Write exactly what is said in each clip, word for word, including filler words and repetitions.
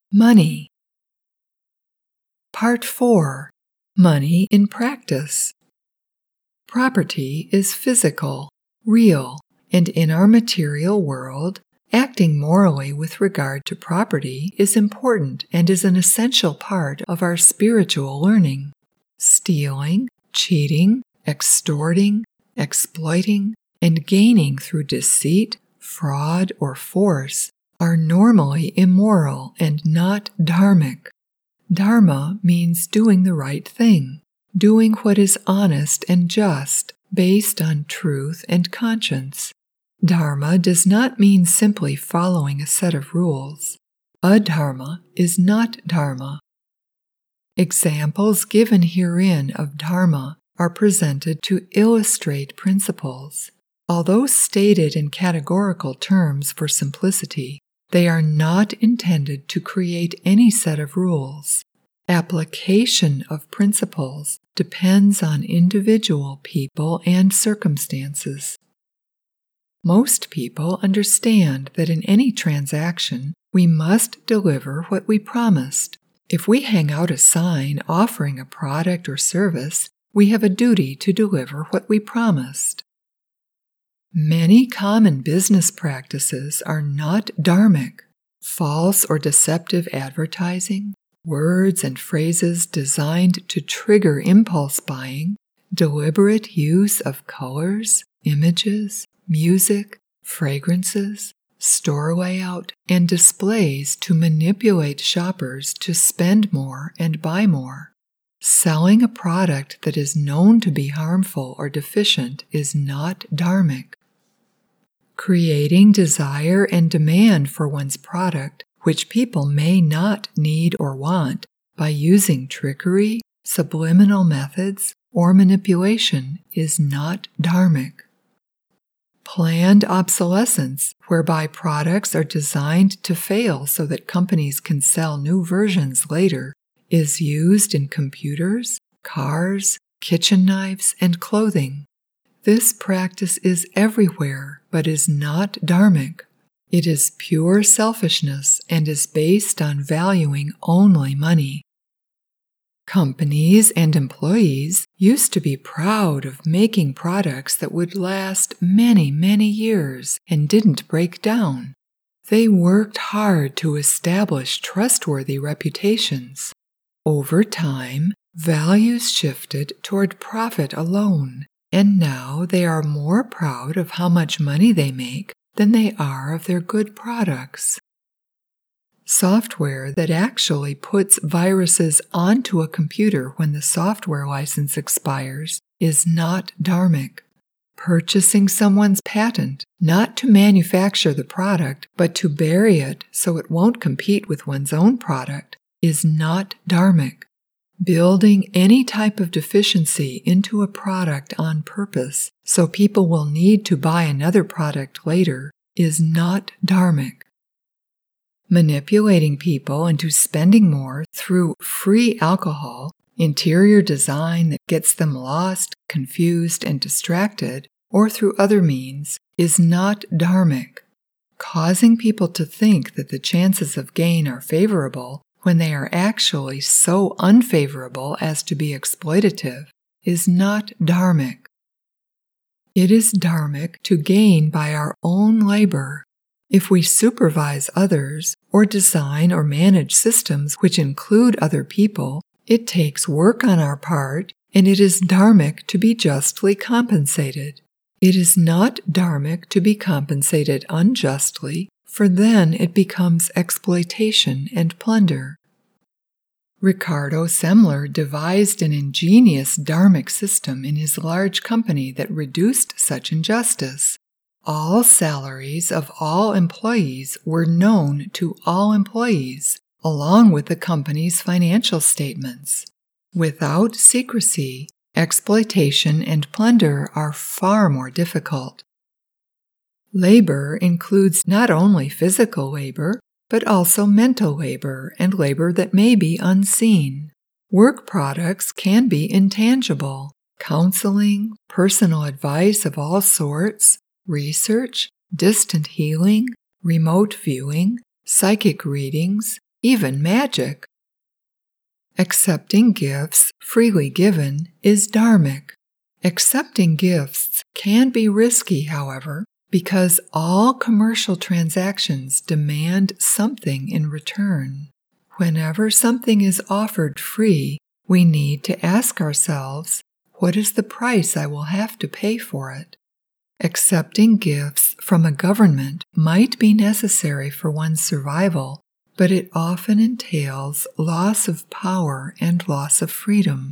Money. Part four. Money in practice. Property is physical, real, and in our material world, acting morally with regard to property is important and is an essential part of our spiritual learning. Stealing, cheating, extorting, exploiting, and gaining through deceit, fraud, or force are normally immoral and not dharmic. Dharma means doing the right thing, doing what is honest and just, based on truth and conscience. Dharma does not mean simply following a set of rules. Adharma is not dharma. Examples given herein of dharma are presented to illustrate principles. Although stated in categorical terms for simplicity, they are not intended to create any set of rules. Application of principles depends on individual people and circumstances. Most people understand that in any transaction, we must deliver what we promised. If we hang out a sign offering a product or service, we have a duty to deliver what we promised. Many common business practices are not dharmic. False or deceptive advertising, words and phrases designed to trigger impulse buying, deliberate use of colors, images, music, fragrances, store layout, and displays to manipulate shoppers to spend more and buy more. Selling a product that is known to be harmful or deficient is not dharmic. Creating desire and demand for one's product, which people may not need or want, by using trickery, subliminal methods, or manipulation is not dharmic. Planned obsolescence, whereby products are designed to fail so that companies can sell new versions later, is used in computers, cars, kitchen knives, and clothing. This practice is everywhere, but is not dharmic. It is pure selfishness and is based on valuing only money. Companies and employees used to be proud of making products that would last many, many years and didn't break down. They worked hard to establish trustworthy reputations. Over time, values shifted toward profit alone, and now they are more proud of how much money they make than they are of their good products. Software that actually puts viruses onto a computer when the software license expires is not dharmic. Purchasing someone's patent, not to manufacture the product, but to bury it so it won't compete with one's own product, is not dharmic. Building any type of deficiency into a product on purpose so people will need to buy another product later is not dharmic. Manipulating people into spending more through free alcohol, interior design that gets them lost, confused, and distracted, or through other means, is not dharmic. Causing people to think that the chances of gain are favorable when they are actually so unfavorable as to be exploitative is not dharmic. It is dharmic to gain by our own labor. If we supervise others or design or manage systems which include other people, it takes work on our part, and it is dharmic to be justly compensated. It is not dharmic to be compensated unjustly, for then it becomes exploitation and plunder. Ricardo Semler devised an ingenious dharmic system in his large company that reduced such injustice. All salaries of all employees were known to all employees, along with the company's financial statements. Without secrecy, exploitation and plunder are far more difficult. Labor includes not only physical labor, but also mental labor and labor that may be unseen. Work products can be intangible. Counseling, personal advice of all sorts, research, distant healing, remote viewing, psychic readings, even magic. Accepting gifts freely given is dharmic. Accepting gifts can be risky, however, because all commercial transactions demand something in return. Whenever something is offered free, we need to ask ourselves, what is the price I will have to pay for it? Accepting gifts from a government might be necessary for one's survival, but it often entails loss of power and loss of freedom.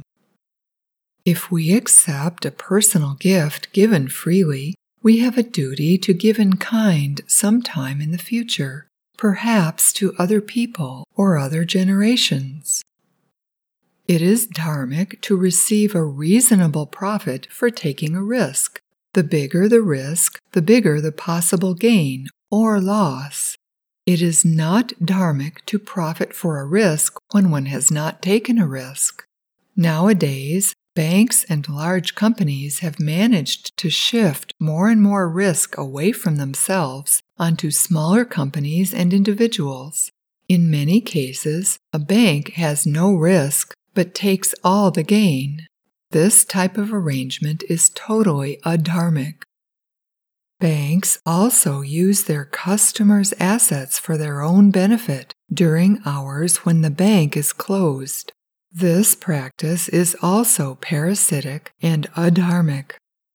If we accept a personal gift given freely, we have a duty to give in kind sometime in the future, perhaps to other people or other generations. It is dharmic to receive a reasonable profit for taking a risk. The bigger the risk, the bigger the possible gain or loss. It is not dharmic to profit for a risk when one has not taken a risk. Nowadays, banks and large companies have managed to shift more and more risk away from themselves onto smaller companies and individuals. In many cases, a bank has no risk but takes all the gain. This type of arrangement is totally adharmic. Banks also use their customers' assets for their own benefit during hours when the bank is closed. This practice is also parasitic and adharmic.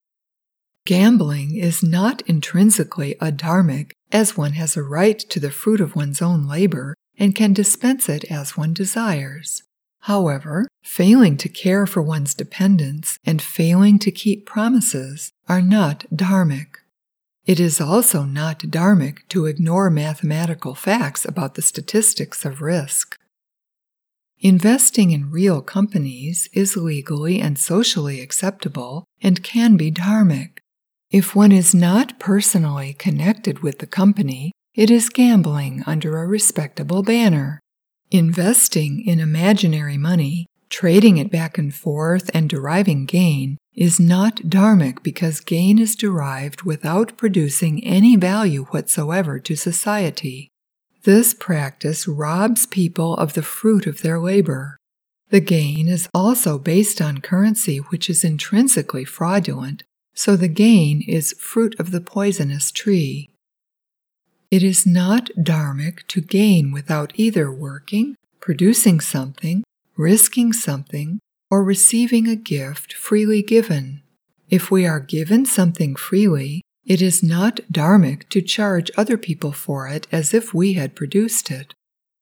Gambling is not intrinsically adharmic, as one has a right to the fruit of one's own labor and can dispense it as one desires. However, failing to care for one's dependents and failing to keep promises are not dharmic. It is also not dharmic to ignore mathematical facts about the statistics of risk. Investing in real companies is legally and socially acceptable and can be dharmic. If one is not personally connected with the company, it is gambling under a respectable banner. Investing in imaginary money, trading it back and forth and deriving gain is not dharmic because gain is derived without producing any value whatsoever to society. This practice robs people of the fruit of their labor. The gain is also based on currency which is intrinsically fraudulent, so the gain is fruit of the poisonous tree. It is not dharmic to gain without either working, producing something, risking something, or receiving a gift freely given. If we are given something freely, it is not dharmic to charge other people for it as if we had produced it.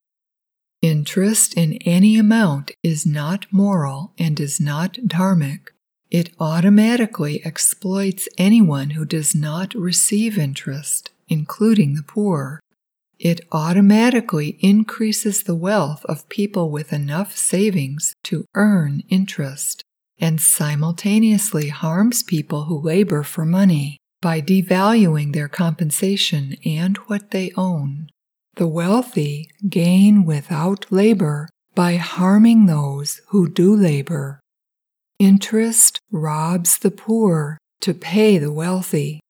Interest in any amount is not moral and is not dharmic. It automatically exploits anyone who does not receive interest, including the poor. It automatically increases the wealth of people with enough savings to earn interest, and simultaneously harms people who labor for money by devaluing their compensation and what they own. The wealthy gain without labor by harming those who do labor. Interest robs the poor to pay the wealthy.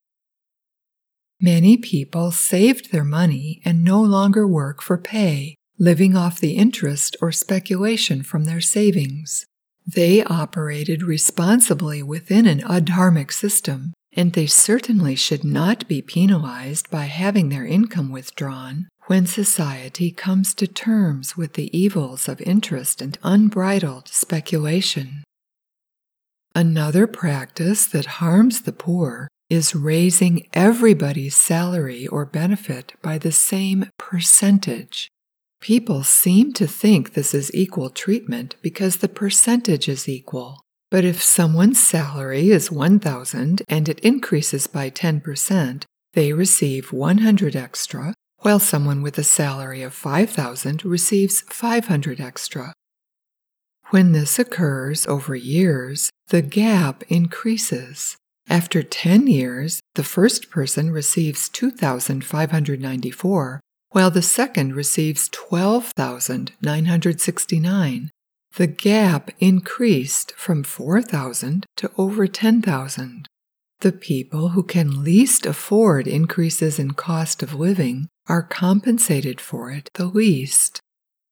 Many people saved their money and no longer work for pay, living off the interest or speculation from their savings. They operated responsibly within an adharmic system, and they certainly should not be penalized by having their income withdrawn when society comes to terms with the evils of interest and unbridled speculation. Another practice that harms the poor is raising everybody's salary or benefit by the same percentage. People seem to think this is equal treatment because the percentage is equal. But if someone's salary is one thousand and it increases by ten percent, they receive one hundred extra, while someone with a salary of five thousand receives five hundred extra. When this occurs over years, the gap increases. After ten years, the first person receives two thousand five hundred ninety-four, while the second receives twelve thousand nine hundred sixty-nine. The gap increased from four thousand to over ten thousand. The people who can least afford increases in cost of living are compensated for it the least.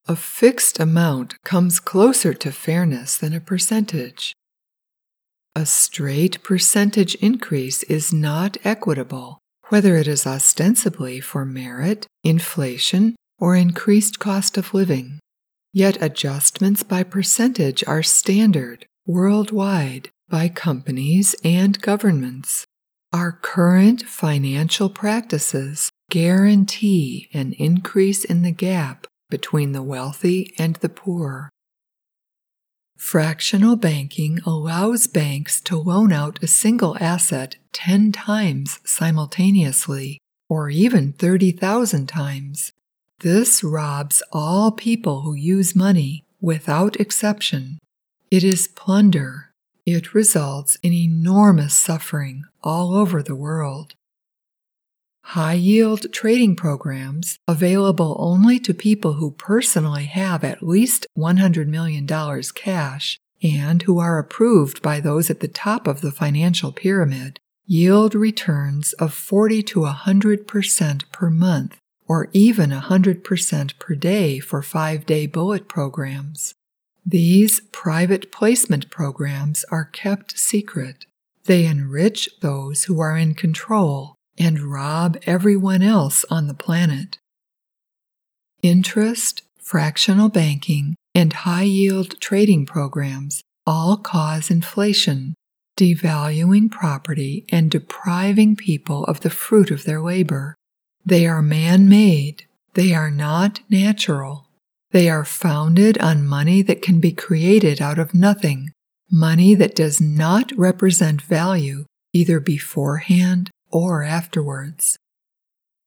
A fixed amount comes closer to fairness than a percentage. A straight percentage increase is not equitable, whether it is ostensibly for merit, inflation, or increased cost of living. Yet adjustments by percentage are standard worldwide by companies and governments. Our current financial practices guarantee an increase in the gap between the wealthy and the poor. Fractional banking allows banks to loan out a single asset ten times simultaneously, or even thirty thousand times. This robs all people who use money without exception. It is plunder. It results in enormous suffering all over the world. High-yield trading programs, available only to people who personally have at least one hundred million dollars cash and who are approved by those at the top of the financial pyramid, yield returns of forty to one hundred percent per month, or even one hundred percent per day for five-day bullet programs. These private placement programs are kept secret. They enrich those who are in control and rob everyone else on the planet. Interest, fractional banking, and high-yield trading programs all cause inflation, devaluing property and depriving people of the fruit of their labor. They are man-made. They are not natural. They are founded on money that can be created out of nothing, money that does not represent value either beforehand or afterwards.